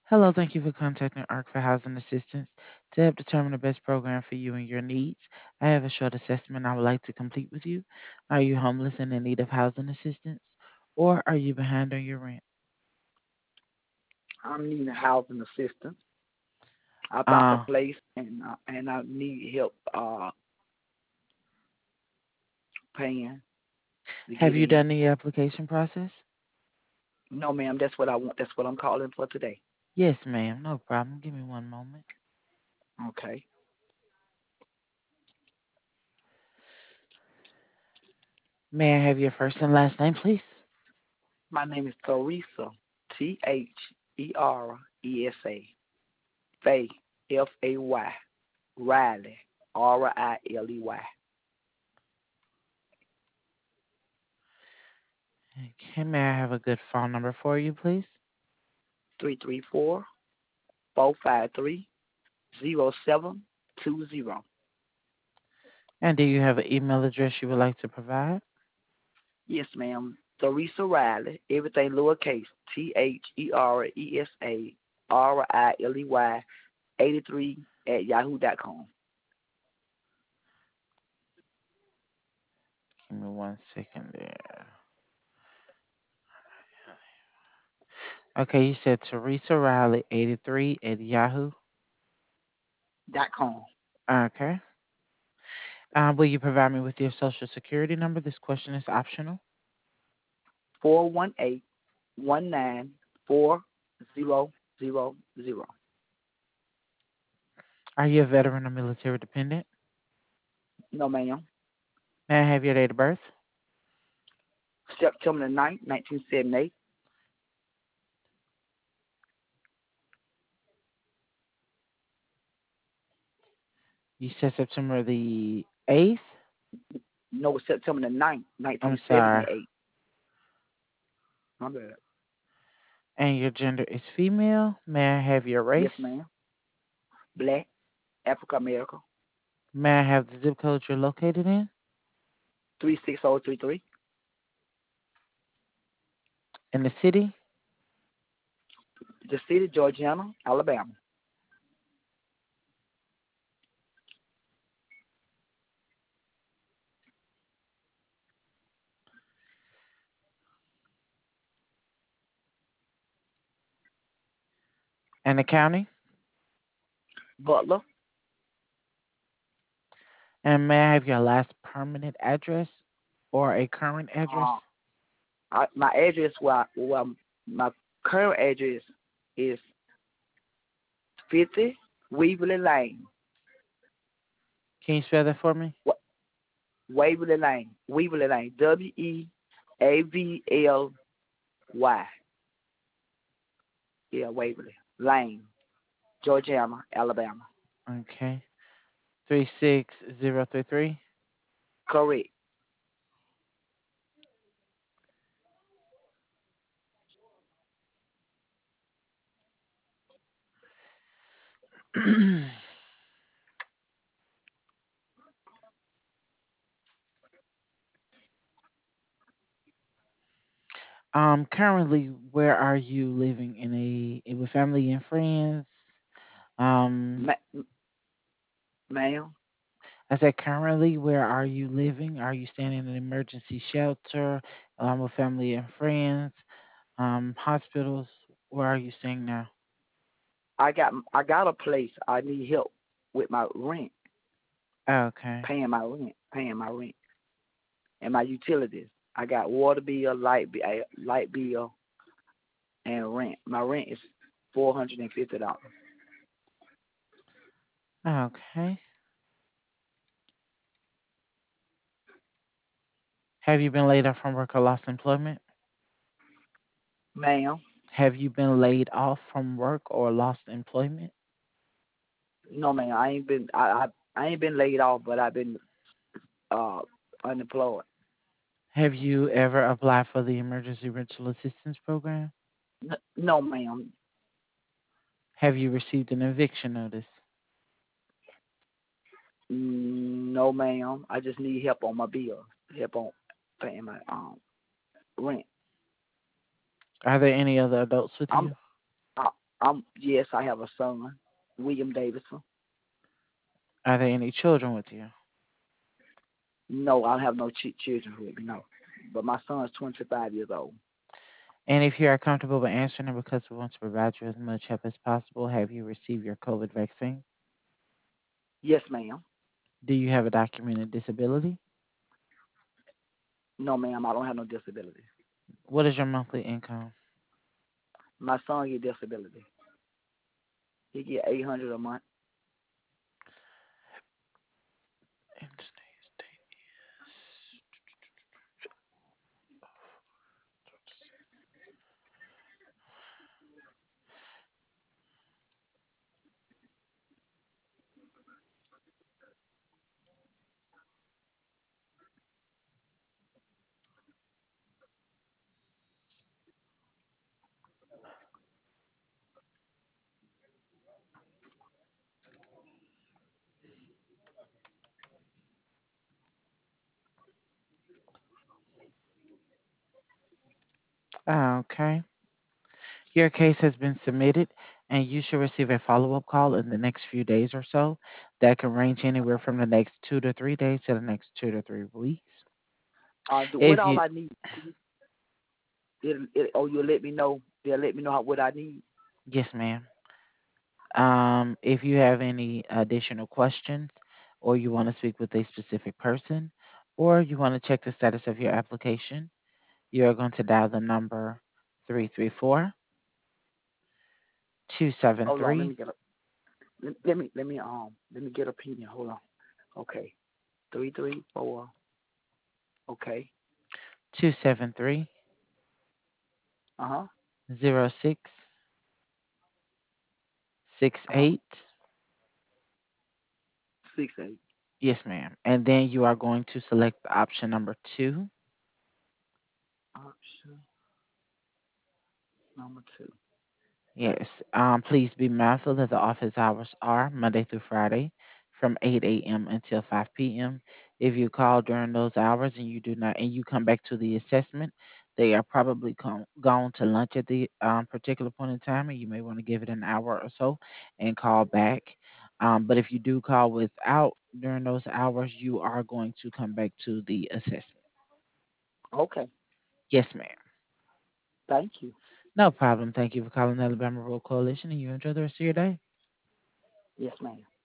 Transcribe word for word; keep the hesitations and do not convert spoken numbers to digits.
Hello, thank you for contacting ARC for Housing Assistance. To help determine the best program for you and your needs, I have a short assessment I would like to complete with you. Are you homeless and in need of housing assistance, or are you behind on your rent? I'm needing housing assistance. I bought a Uh, place and uh, and I need help uh paying to have get you in. done the application process? No, ma'am, that's what I want. That's what I'm calling for today. Yes, ma'am. No problem. Give me one moment. Okay. May I have your first and last name, please? My name is Teresa. T H E R E S A. Fay. F A Y. Riley. R I L E Y. Okay, may I have a good phone number for you, please? Three three four four five three zero seven two zero. And do you have an email address you would like to provide? Yes, ma'am. Teresa Riley. Everything lowercase. T H E R E S A R I L E Y eighty three at yahoo dot com. Give me one second there. Okay, you said Teresa Riley, eighty-three at Yahoo. Dot com. Okay. Uh, will you provide me with your social security number? This question is optional. Four one eight one nine four zero zero zero. Are you a veteran or military dependent? No, ma'am. May I have your date of birth? September the ninth, nineteen seventy eight. You said September the eighth? No, September the ninth, I'm nineteen seventy sorry. eight. My bad. And your gender is female. May I have your Yes, race? ma'am. Black, Africa America. May I have the zip code you're located in? Three six zero three three. In the city? The city, Georgiana, Alabama. And the county? Butler. And may I have your last permanent address or a current Uh, address? I, my address, well, well, my current address is fifty Waverly Lane. Can you spell that for me? Wa- Waverly Lane. Waverly Lane. W E A V L Y. Yeah, Waverly Lane, Georgiana, Alabama. Okay. three six zero three three. Correct. Um, currently, where are you living in a eh, with family and friends? Um, Ma- ma'am, I said currently, where are you living? Are you staying in an emergency shelter, um, with family and friends, um, hospitals? Where are you staying now? I got I got a place. I need help with my rent, Okay, paying my rent, paying my rent, and my utilities. I got water bill, light bill, light bill, and rent. My rent is four hundred and fifty dollars. okay. Have you been laid off from work or lost employment? Ma'am, Have you been laid off from work or lost employment? no, ma'am. I ain't been I I, I ain't been laid off, but I've been uh unemployed. Have you ever applied for the emergency rental assistance program? N- no, ma'am. Have you received an eviction notice? Mm, no, ma'am. I just need help on my bill. Help on paying my um rent. Are there any other adults with I'm you? uh, Um, yes, I have a son, William Davidson. Are there any children with you? No, I don't have no ch- children with me. No, but my son's twenty-five years old. And if you are comfortable with answering it because we want to provide you as much help as possible, have you received your COVID vaccine? Yes, ma'am. Do you have a documented disability? No, ma'am, I don't have no disability. What is your monthly income? My son get disability. He get eight hundred a month. In today's date is okay. Your case has been submitted, and you should receive a follow-up call in the next few days or so. That can range anywhere from the next two to three days to the next two to three weeks. Uh, do what If all you, I need. It, it, oh, you'll let me know. They'll let me know how, what I need. yes, ma'am. Um, if you have any additional questions, or you want to speak with a specific person, or you want to check the status of your application, you are going to dial the number three three four, two seven Hold on, let three, me get a let, let me let me um let me get a opinion. Hold on. Okay, three three four. Okay. two seven three, Uh huh. zero six six Uh huh. eight. Six eight. Yes, ma'am. And then you are going to select the option number two. Option number two. Yes. Um, please be mindful that the office hours are Monday through Friday from eight a m until five p m. If you call during those hours and you do not, and you come back to the assessment, they are probably come, gone to lunch at the um, particular point in time, and you may want to give it an hour or so and call back. Um, but if you do call without during those hours, you are going to come back to the assessment. Okay. Yes, ma'am. Thank you. No problem. Thank you for calling the Alabama Rural Coalition, and you enjoy the rest of your day. Yes, ma'am.